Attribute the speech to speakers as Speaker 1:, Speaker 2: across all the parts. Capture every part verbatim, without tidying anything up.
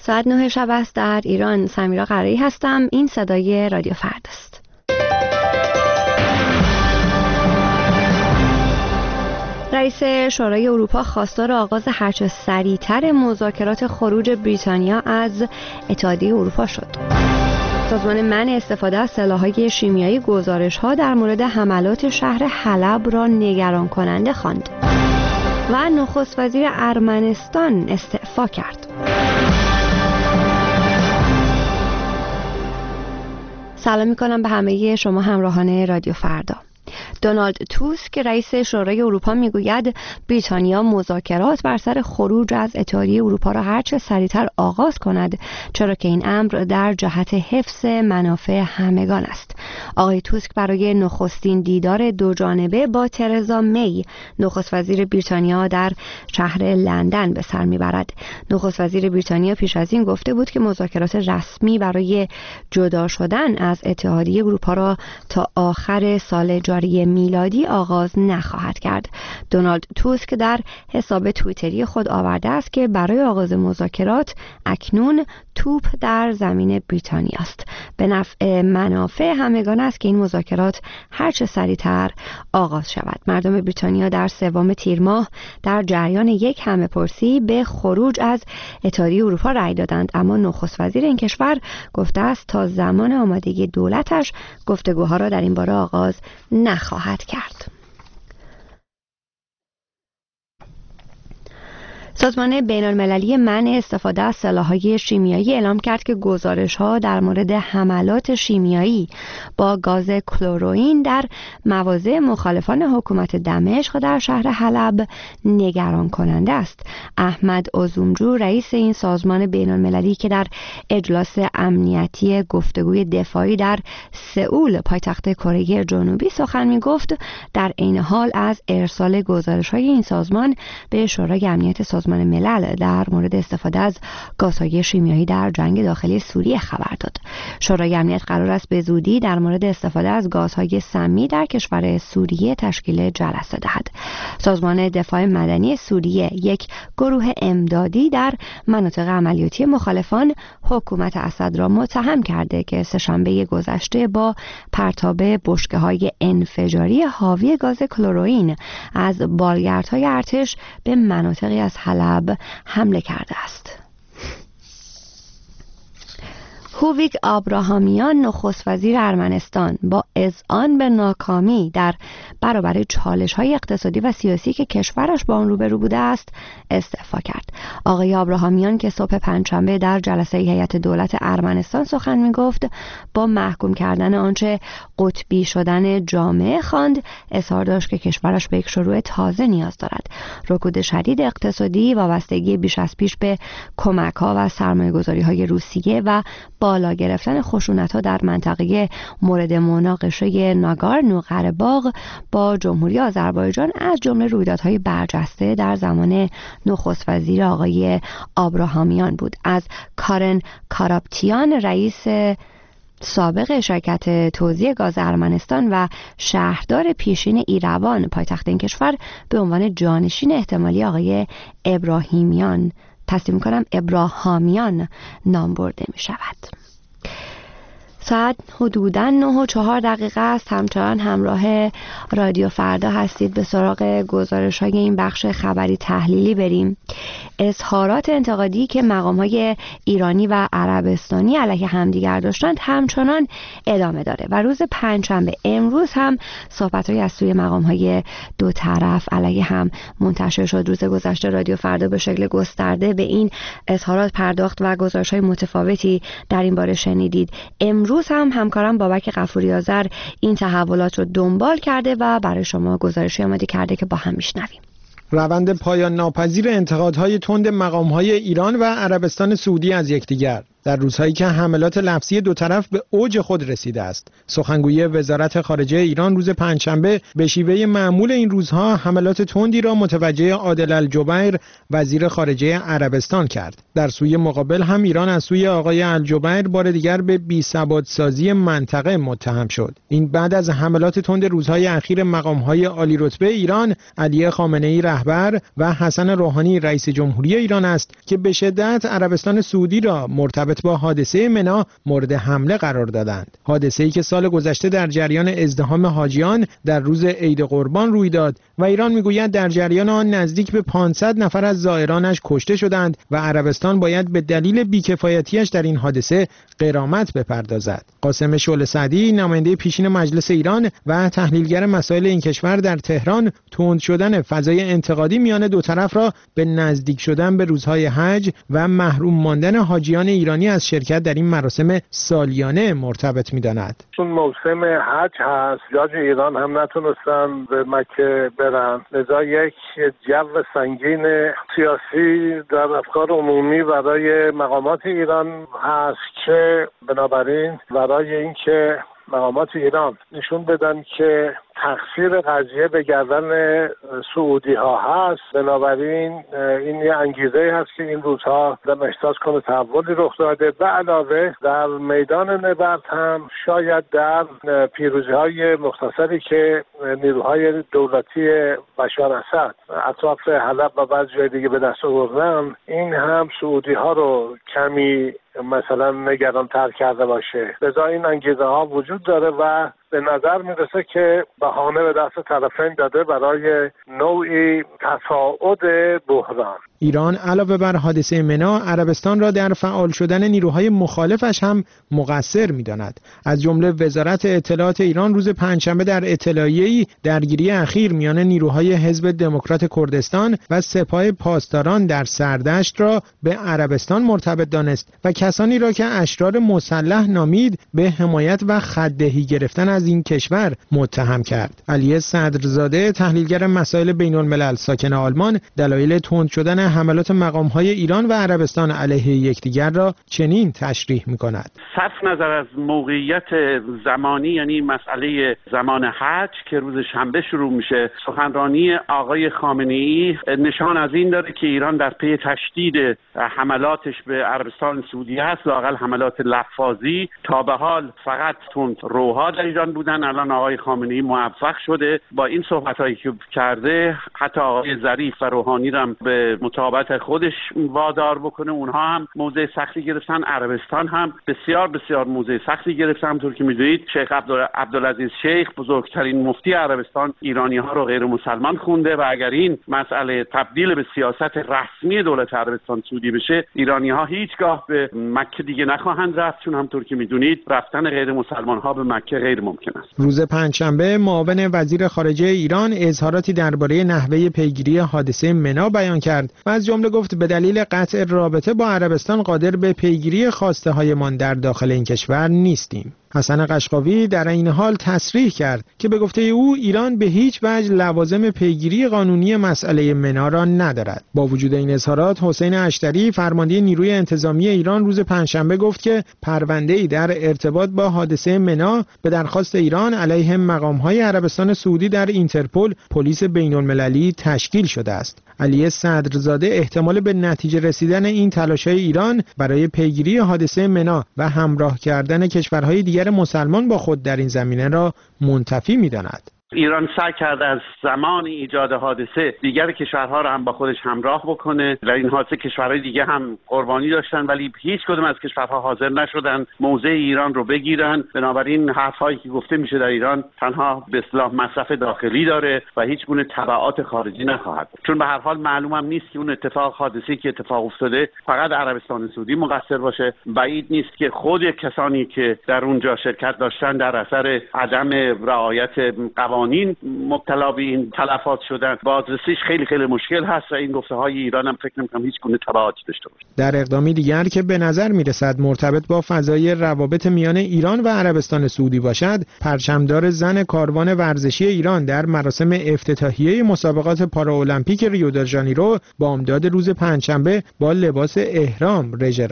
Speaker 1: ساعت نه شب است در ایران. سمیرا قرایی هستم. این صدای رادیو فردا است. رئیس شورای اروپا خواستار آغاز هرچه سریعتر مذاکرات خروج بریتانیا از اتحادیه اروپا شد. سازمان منع استفاده از سلاح‌های شیمیایی گزارش‌ها در مورد حملات شهر حلب را نگران کننده خواند. و نخست وزیر ارمنستان استعفا کرد. سلام می‌کنم به همه شما همراهان رادیو فردا. دونالد توسک رئیس شورای اروپا میگوید بریتانیا مذاکرات بر سر خروج از اتحادیه اروپا را هرچه سریعتر آغاز کند، چرا که این امر در جهت حفظ منافع همگان است. آقای توسک برای نخستین دیدار دو جانبه با ترزا می، نخست وزیر بریتانیا، در شهر لندن به سر میبرد. نخست وزیر بریتانیا پیش از این گفته بود که مذاکرات رسمی برای جدا شدن از اتحادیه اروپا را تا آخر سال جاری میلادی آغاز نخواهد کرد. دونالد توسک در حساب توییتری خود آورده است که برای آغاز مذاکرات اکنون توپ در زمین بریتانیا است. به نفع منافع همگان است که این مذاکرات هرچه سریعتر آغاز شود. مردم بریتانیا در سوم تیر ماه در جریان یک همه‌پرسی به خروج از اتحادیه اروپا رأی دادند، اما نخست وزیر این کشور گفته است تا زمان آمادگی دولتش گفتگوها را در این باره آغاز نخواهد کرد. سازمان بین‌المللی منع استفاده از سلاح‌های شیمیایی اعلام کرد که گزارش‌ها در مورد حملات شیمیایی با گاز کلروئین در مواضع مخالفان حکومت دمشق در شهر حلب نگران کننده است. احمد اوزومجو رئیس این سازمان بین‌المللی که در اجلاس امنیتی گفتگوی دفاعی در سئول پایتخت کره جنوبی سخن می‌گفت، در عین حال از ارسال گزارش‌های این سازمان به شورای امنیت سازمان ملل در مورد استفاده از گازهای شیمیایی در جنگ داخلی سوریه خبر داد. شورای امنیت قرار است به زودی در مورد استفاده از گازهای سمی در کشور سوریه تشکیل جلسه دهد. سازمان دفاع مدنی سوریه، یک گروه امدادی در مناطق عملیاتی مخالفان، حکومت اسد را متهم کرده که سه‌شنبه گذشته با پرتاب بشکه‌های انفجاری حاوی گاز کلروئین از بالگردهای ارتش به مناطقی از حلب حمله کرده است. هویک آبراهامیان نخست وزیر ارمنستان با اذعان به ناکامی در برابر چالش‌های اقتصادی و سیاسی که کشورش با آن روبرو بوده است استعفا کرد. آقای آبراهامیان که صبح پنجشنبه در جلسه هیئت دولت ارمنستان سخن می‌گفت، با محکوم کردن آنچه قطبی شدن جامعه خواند، اظهار داشت که کشورش به یک شروع تازه نیاز دارد. رکود شدید اقتصادی، وابستگی بیش از پیش به کمک‌ها و سرمایه‌گذاری‌های روسیه و بالا گرفتن خشونت‌ها در منطقه مورد مناقشه ناگورنو قره‌باغ با جمهوری آذربایجان از جمله رویدادهای برجسته در زمان نخست وزیر آقای آبراهامیان بود. از کارن کارابتیان رئیس سابق شرکت توزیع گاز ارمنستان و شهردار پیشین ایروان پایتخت این کشور به عنوان جانشین احتمالی آقای ابراهیمیان تصدیق می‌کنم ابراهامیان نام برده می شود. ساعت حدوداً نه و چهار دقیقه است. همچنان همراه رادیو فردا هستید. به سراغ گزارش‌های این بخش خبری تحلیلی بریم. اظهارات انتقادی که مقام‌های ایرانی و عربستانی علیه همدیگر داشتند همچنان ادامه داره و روز پنجشنبه امروز هم صحبت‌هایی از سوی مقام‌های دو طرف علیه هم منتشر شد. روز گذشته رادیو فردا به شکل گسترده به این اظهارات پرداخت و گزارش‌های متفاوتی در این باره شنیدید. امروز روز هم همکارم بابک غفوری آذر این تحولات رو دنبال کرده و برای شما گزارشی آماده کرده که با هم میشنویم.
Speaker 2: روند پایان ناپذیر انتقادهای تند مقام‌های ایران و عربستان سعودی از یکدیگر. در روزهایی که حملات لفظی دو طرف به اوج خود رسیده است. سخنگوی وزارت خارجه ایران روز پنجشنبه به شیوه معمول این روزها حملات تندی را متوجه عادل الجبیر وزیر خارجه عربستان کرد. در سوی مقابل هم ایران از سوی آقای الجبیر بار دیگر به بی‌ثبات‌سازی منطقه متهم شد. این بعد از حملات تند روزهای اخیر مقام‌های عالی رتبه ایران، علی خامنه‌ای رهبر و حسن روحانی رئیس جمهوری ایران است که به شدت عربستان سعودی را مرتبط با حادثه منا مورد حمله قرار دادند. حادثه‌ای که سال گذشته در جریان ازدحام حاجیان در روز عید قربان روی داد و ایران میگوید در جریان آن نزدیک به پانصد نفر از زائرانش کشته شدند و عربستان باید به دلیل بیکفایتیش در این حادثه غرامت بپردازد. قاسم شعله سعدی نماینده پیشین مجلس ایران و تحلیلگر مسائل این کشور در تهران تند شدن فضای انتقادی میان دو طرف را به نزدیک شدن به روزهای حج و محروم ماندن حاجیان ایرانی از شرکت در این مراسم سالیانه مرتبط می‌داند.
Speaker 3: چون موسم حج هست، حجاج ایران هم نتونستن به مکه برن، لذا یک جو سنگین سیاسی در افکار عمومی برای مقامات ایران هست که بنابراین برای اینکه مقامات ایران نشون بدن که تقصیر قضیه به گردن سعودی ها هست، بنابراین این یه انگیزه هست که این روزها در احساس کنه تحولی رخ داده و علاوه در میدان نبرد هم شاید در پیروزی های مختصری که نیروهای دولتی بشار اسد اطراف حلب و بعضی جای دیگه به دست آوردن، این هم سعودی ها رو کمی مثلا نگران تر کرده باشه. لذا این انگیزه ها وجود داره و به نظر میرسه که بهانه به دست طرفین داده برای نوعی تصاعد بحران.
Speaker 2: ایران علاوه بر حادثه منا، عربستان را در فعال شدن نیروهای مخالفش هم مقصر می‌داند. از جمله وزارت اطلاعات ایران روز پنجشنبه در اطلاعیه‌ای درگیری اخیر میان نیروهای حزب دموکرات کردستان و سپاه پاسداران در سردشت را به عربستان مرتبط دانست و کسانی را که اشرار مسلح نامید به حمایت و خوددهی گرفتن از این کشور متهم کرد. علی صدرزاده تحلیلگر مسائل بین‌الملل ساکن آلمان دلایل تند شدن حملات مقام‌های ایران و عربستان علیه یکدیگر را چنین تشریح می‌کند.
Speaker 4: صرف نظر از موقعیت زمانی، یعنی مسئله زمان حج که روز شنبه شروع میشه، سخنرانی آقای خامنه‌ای نشان از این داره که ایران در پی تشدید حملاتش به عربستان سعودی است، لااقل حملات لفاظی. تا به حال فقط تند روها در ایران بودن، الان آقای خامنه‌ای موفق شده با این صحبتایی که کرده حتی آقای ظریف و روحانی را به مطابقت خودش وادار بکنه. اونها هم موضع سختی گرفتن، عربستان هم بسیار بسیار موضع سختی گرفتن. همونطور که میدونید شیخ عبدالعزیز شیخ بزرگترین مفتی عربستان ایرانی ها رو غیر مسلمان خونده و اگر این مسئله تبدیل به سیاست رسمی دولت عربستان سعودی بشه، ایرانی ها هیچگاه به مکه دیگه نخواهند رفت، چون همونطور که میدونید رفتن غیر مسلمان ها به مکه غیر ممکن است.
Speaker 2: روز پنجشنبه معاون وزیر خارجه ایران اظهاراتی درباره نحوه پیگیری حادثه منا بیان کرد و از جمله گفت به دلیل قطع رابطه با عربستان قادر به پیگیری خواسته هایمان در داخل این کشور نیستیم. حسن قشقاوی در این حال تصریح کرد که به گفته او ایران به هیچ وجه لوازم پیگیری قانونی مسئله منا را ندارد. با وجود این اظهارات، حسین اشتری فرمانده نیروی انتظامی ایران روز پنجشنبه گفت که پرونده‌ای در ارتباط با حادثه منا به درخواست ایران علیه مقام‌های عربستان سعودی در اینترپل پلیس بین‌المللی تشکیل شده است. علی صدرزاده احتمال به نتیجه رسیدن این تلاش‌های ایران برای پیگیری حادثه منا و همراه کردن کشورهای دیگر مسلمان با خود در این زمینه را منتفی می‌داند.
Speaker 4: ایران سعی کرده از زمان ایجاد حادثه دیگر کشورها را هم با خودش همراه بکنه. در این حادثه کشورهای دیگه هم قربانی داشتن، ولی هیچ کدوم از کشورها حاضر نشدن موضع ایران رو بگیرن. بنابراین حرفایی که گفته میشه در ایران تنها به اصطلاح مصرف داخلی داره و هیچ گونه تبعات خارجی نخواهد، چون به هر حال معلوم هم نیست که اون اتفاق حادثه‌ای که اتفاق افتاده فقط عربستان سعودی مقصر باشه. بعید نیست که خود کسانی که در اونجا شرکت داشتن در اثر عدم رعایت قوانین مبتلا به این تلفات شدن. بازرسیش خیلی خیلی مشکل هست و این گفته های ایران هم فکر نمی‌کنم هیچ گونه تبعاتی داشته باشه.
Speaker 2: در اقدامی دیگر که به نظر میرسد مرتبط با فضای روابط میان ایران و عربستان سعودی باشد، پرچمدار زن کاروان ورزشی ایران در مراسم افتتاحیه مسابقات پاراولمپیک ریو د ژانیرو با امداد روز پنجشنبه با لباس احرام رژه رفت.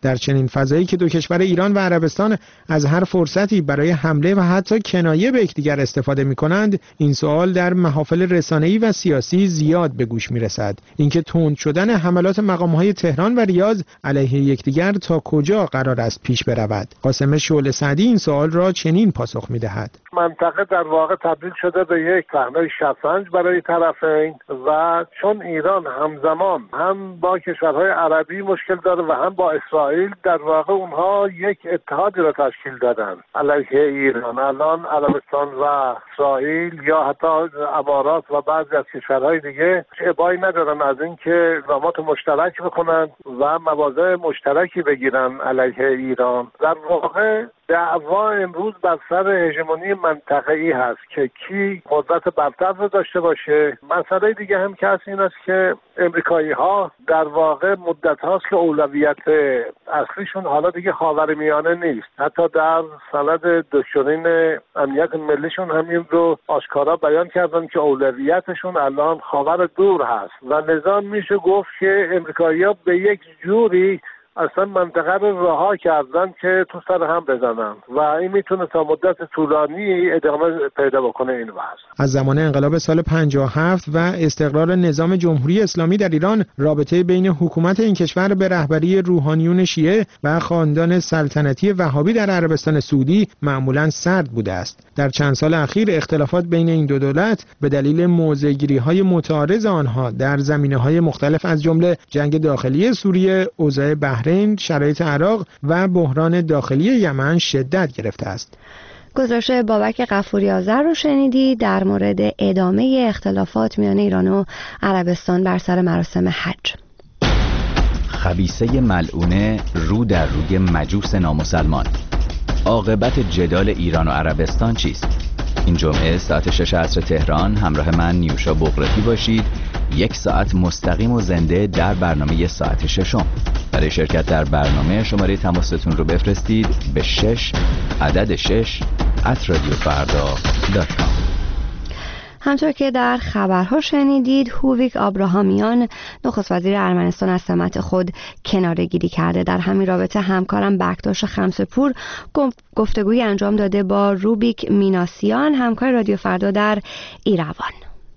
Speaker 2: در چنین فضایی که دو کشور ایران و عربستان از هر فرصتی برای حمله و حتی کنایه به یکدیگر استفاده می‌کنند، این سوال در محافل رسانه‌ای و سیاسی زیاد به گوش می‌رسد. اینکه تند شدن حملات مقام‌های تهران و ریاض علیه یکدیگر تا کجا قرار است پیش برود؟ قاسم شعله سعدی این سوال را چنین پاسخ می‌دهد:
Speaker 3: منطقه در واقع تبدیل شده به یک صحنه شطرنج برای طرفین و چون ایران همزمان هم با کشورهای عربی مشکل داره و هم با اسرائیل، در واقع اونها یک اتحادی را تشکیل دادن علیه ایران. الان عربستان و اسرائیل یا حتی امارات و بعضی از کشورهای دیگه ابایی ندارن از اینکه اقدامات مشترک بکنن و مواضع مشترکی بگیرن علیه ایران. در واقع دعوا امروز بر سر هژمونی منطقه‌ای هست که کی قدرت برتر رو داشته باشه. مسئله دیگه هم که هست این است که امریکایی‌ها در واقع مدت هاست که اولویت اصلیشون حالا دیگه خاورمیانه نیست. حتی در سند دکترین امنیت ملیشون همین رو آشکارا بیان کردن که اولویتشون الان خاور دور هست و لذا میشه گفت که امریکایی‌ها به یک جوری اصلا منطقه رو رها کردن که تو سر هم بزنن و این میتونه تا مدت طولانی ادامه پیدا بکنه این وضع.
Speaker 2: از زمان انقلاب سال پنجاه و هفت و استقرار نظام جمهوری اسلامی در ایران، رابطه بین حکومت این کشور به رهبری روحانیون شیعه و خاندان سلطنتی وهابی در عربستان سعودی معمولاً سرد بوده است. در چند سال اخیر اختلافات بین این دو دولت به دلیل موضع‌گیری‌های متعارض آنها در زمینه‌های مختلف از جمله جنگ داخلی سوریه، اوضاع بحرین، شرایط عراق و بحران داخلی یمن شدت گرفته است.
Speaker 1: گزارش بابک غفوری آذر رو شنیدی در مورد ادامه اختلافات میان ایران و عربستان بر سر مراسم حج.
Speaker 5: خبیثه ملعونه رو در روی مجوس نامسلمان. عاقبت جدال ایران و عربستان چیست؟ این جمعه ساعت شش عصر تهران همراه من نیوشا بغرتی باشید. یک ساعت مستقیم و زنده در برنامه ساعت ششم. برای شرکت در برنامه شماره تماستون رو بفرستید به شش عدد شش ات رادیو فردا دات کام.
Speaker 1: همطور که در خبرها شنیدید، هوویک آبراهامیان نخست وزیر ارمنستان از سمت خود کناره‌گیری کرده. در همین رابطه همکارم بکتاش خمسه‌پور گفتگویی انجام داده با روبیک میناسیان، همکار رادیو فردا در ایروان.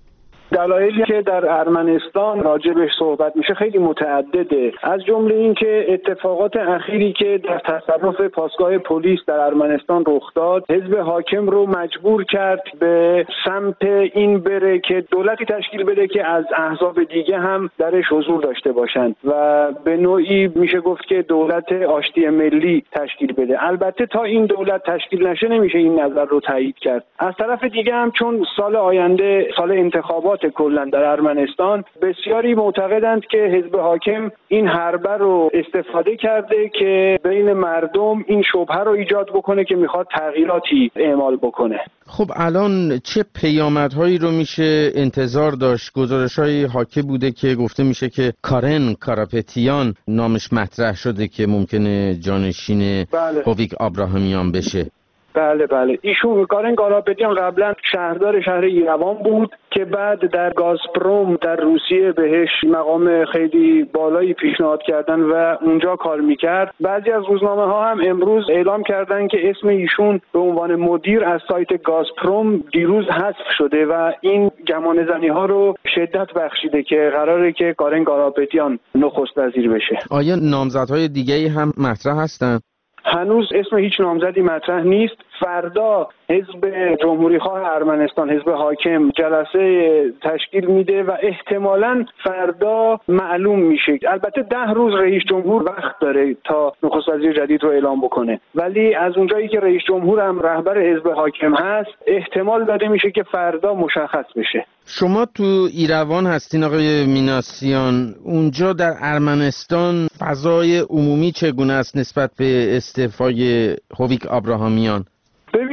Speaker 6: دلایلی که در ارمنستان راجبش صحبت میشه خیلی متعدده، از جمله این که اتفاقات اخیری که در تصرف پاسگاه پلیس در ارمنستان رخ داد حزب حاکم رو مجبور کرد به سمت این بره که دولتی تشکیل بده که از احزاب دیگه هم درش حضور داشته باشند و به نوعی میشه گفت که دولت آشتی ملی تشکیل بده. البته تا این دولت تشکیل نشه نمیشه این نظر رو تایید کرد. از طرف دیگه هم چون سال آینده سال انتخابات کلا در ارمنستان، بسیاری معتقدند که حزب حاکم این حربه رو استفاده کرده که بین مردم این شبهه رو ایجاد بکنه که میخواد تغییراتی اعمال بکنه.
Speaker 7: خب الان چه پیامدهایی رو میشه انتظار داشت؟ گزارش‌های حاکی بوده که گفته میشه که کارن کاراپتیان نامش مطرح شده که ممکنه جانشین
Speaker 6: بله.
Speaker 7: هوویک آبراهامیان بشه.
Speaker 6: بله بله ایشون کارن کاراپتیان قبلا شهردار شهر ایروان بود که بعد در گازپروم در روسیه بهش مقام خیلی بالایی پیشنهاد کردن و اونجا کار میکرد. بعضی از روزنامه ها هم امروز اعلام کردن که اسم ایشون به عنوان مدیر از سایت گازپروم دیروز حذف شده و این گمان زنی ها رو شدت بخشیده که قراره که کارن کاراپتیان نخست وزیر بشه.
Speaker 7: آیا نامزدهای دیگه‌ای هم مطرح هستن؟
Speaker 6: هنوز اسم هیچ نامزدی مطرح نیست. فردا حزب جمهوری‌خواه ارمنستان، حزب حاکم، جلسه تشکیل میده و احتمالاً فردا معلوم میشه. البته ده روز رئیس جمهور وقت داره تا نخست وزیر جدید رو اعلام بکنه، ولی از اونجایی که رئیس جمهور هم رهبر حزب حاکم هست احتمال داده میشه که فردا مشخص بشه.
Speaker 7: شما تو ایروان هستین آقای میناسیان، اونجا در ارمنستان فضای عمومی چگونه است نسبت به استعفای هوویک آبراهامیان؟
Speaker 6: ببین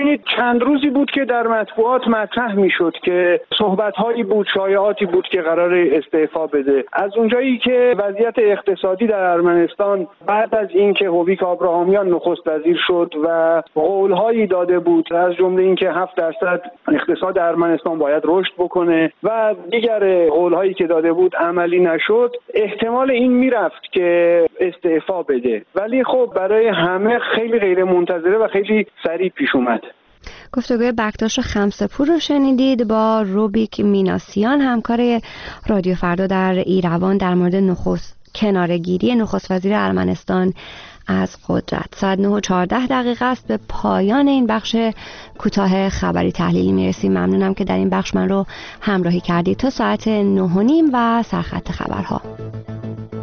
Speaker 6: ببینید چند روزی بود که در مطبوعات مطرح میشد که صحبت‌هایی بود، شایعاتی بود که قرار استعفا بده. از اونجایی که وضعیت اقتصادی در ارمنستان بعد از اینکه هویک آبراهامیان نخست وزیر شد و قول‌هایی داده بود، از جمله اینکه هفت درصد اقتصاد ارمنستان باید رشد بکنه و دیگر قول‌هایی که داده بود عملی نشد، احتمال این میرفت که استعفا بده. ولی خب برای همه خیلی غیر منتظره و خیلی سریع پیش اومد.
Speaker 1: گفتگوی بکتاش خمسه‌پور رو شنیدید با روبیک میناسیان، همکار رادیو فردا در ایروان، در مورد نخست کناره‌گیری نخست وزیر ارمنستان از قدرت. ساعت نه و چهارده دقیقه است. به پایان این بخش کوتاه خبری تحلیلی میرسیم. ممنونم که در این بخش من رو همراهی کردید تا ساعت نه و نیم و سرخط خبرها.